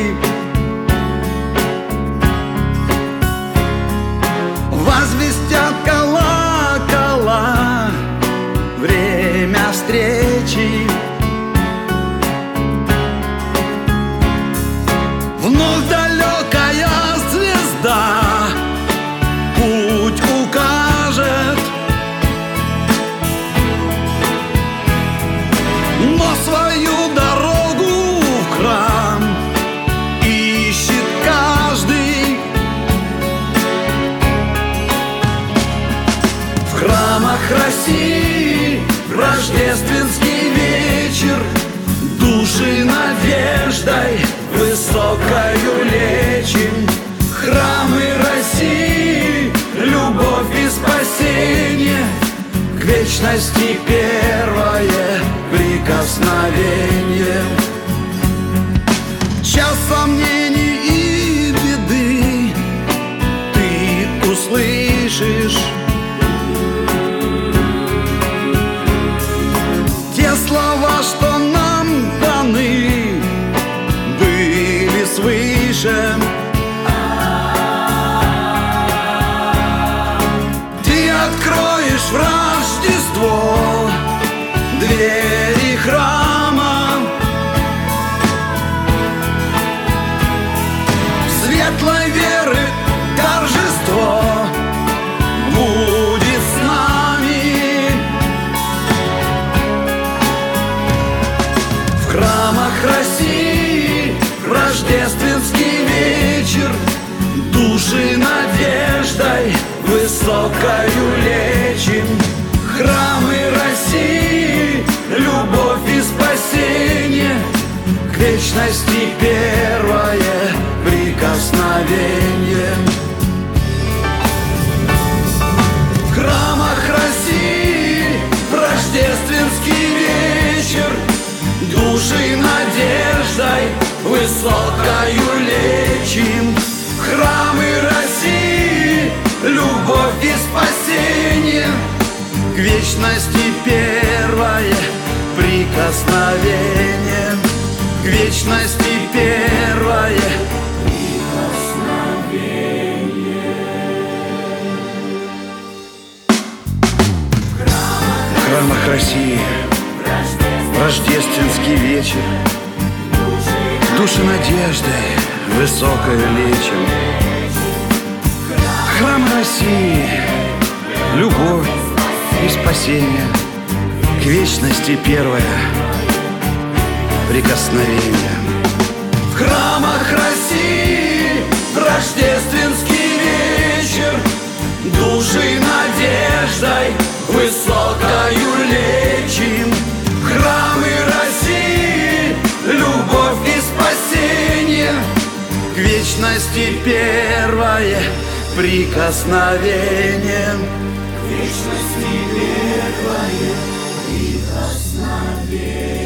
Возвестят колокола время встречи. Вновь далекая звезда путь укажет, но свою дорогу в храм ищет каждый. В храмах России в рождественский вечер души надеждой высокою лечим. Храмы России, любовь и спасение, к вечности первое прикосновение. Час сомнений и беды ты услышишь. Те слова, что нам даны были свыше, ты откроешь в Рождество двери храма. Светлой веры торжество будет с нами. В храмах России в рождественский вечер души надеждой высокою лечим. Храмы России, любовь и спасение, к вечности первое прикосновение. В храмах России в рождественский вечер души надеждой высокою лечим. Храмы России, любовь и спасение, к вечности первое прикосновение. К вечности первое прикосновение. В храмах России в рождественский вечер души надеждой высокою лечим. Храм России, любовь и спасение, к вечности первое прикосновение. В храмах России в рождественский вечер души надеждой высокою лечим. Храмы России, любовь и спасение, к вечности первое прикосновение. К вечности первое прикосновение.